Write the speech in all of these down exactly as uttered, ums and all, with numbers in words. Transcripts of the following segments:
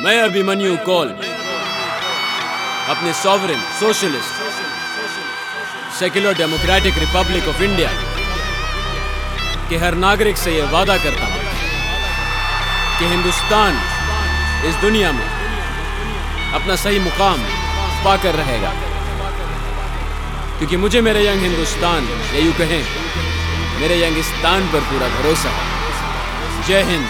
मैं अभिमन्यु कौल अपने sovereign socialist secular democratic republic of India के हर नागरिक से यह वादा करता हूं कि हिंदुस्तान इस दुनिया में अपना सही मुकाम पाकर रहेगा, क्योंकि मुझे मेरे यंग हिंदुस्तान या यूं कहें मेरे यंगिस्तान पर पूरा भरोसा है। जय हिंद।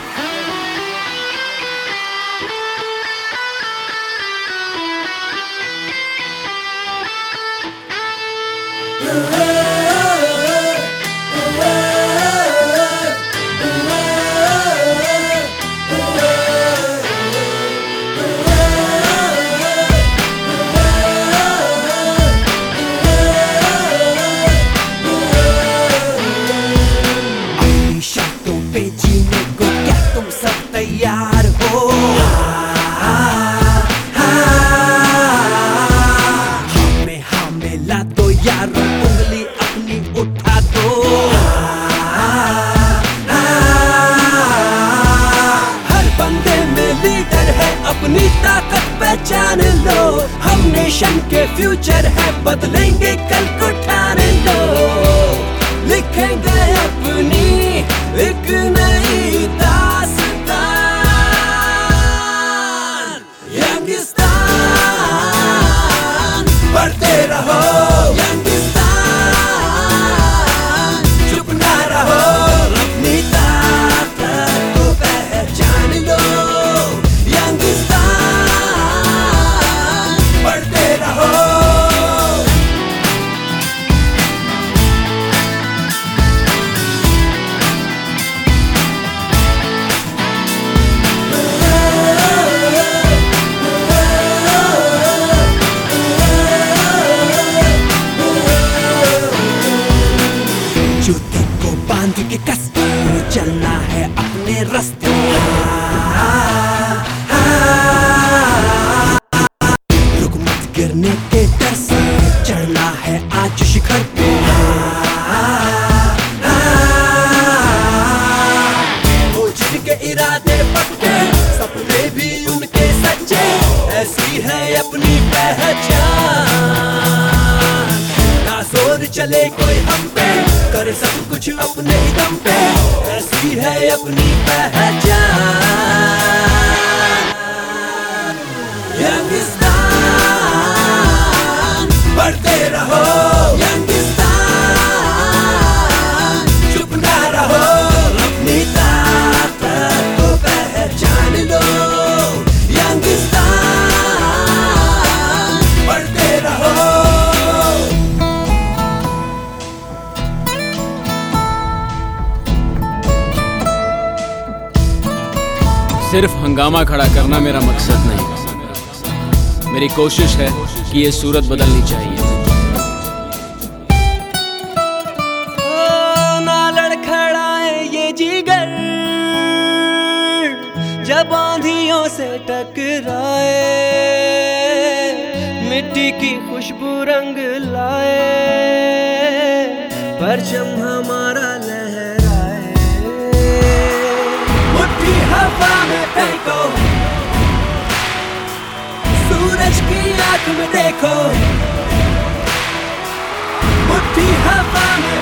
तैयार हो हमें हमें ला दो यारो, उंगली अपनी उठा दो। हर बंदे में लीडर है, अपनी ताकत पहचान लो। हम नेशन के फ्यूचर है, बदलेंगे कल को ठान लो। लिखेंगे अपनी एक नई दास्तान। बढ़ते रहो यंगिस्तान, चुप ना रहो, अपनी ताकत को पहचान लो। यंगिस्तान बढ़ते रहो। जूते को बांध के कस के चलना है अपने रास्ते। रुक मत गिरने के डर से, चढ़ना है आज शिखर पे। वो जिनके इरादे पक्के, सपने भी उनके सच्चे, ऐसी है अपनी पहचान। ना जोर चले कोई हम पे, करे सब कुछ अपने ही दम पे, ऐसी है अपनी पहचान। यंगिस्तान बढ़ते रहो, यंगिस्तान चुप ना रहो, अपनी ताकत को पहचान लो। यंगिस्तान बढ़ते रहो। सिर्फ हंगामा खड़ा करना मेरा मकसद नहीं, मेरी कोशिश है कि ये सूरत बदलनी चाहिए। ओ, ना लड़खड़ाए ये जिगर जब आंधियों से टकराए, मिट्टी की खुशबू रंग लाए, परचम हमारा लहराए। मुट्ठी हवा में फेंको, सूरज की आंख में देखो। मुट्ठी हवा में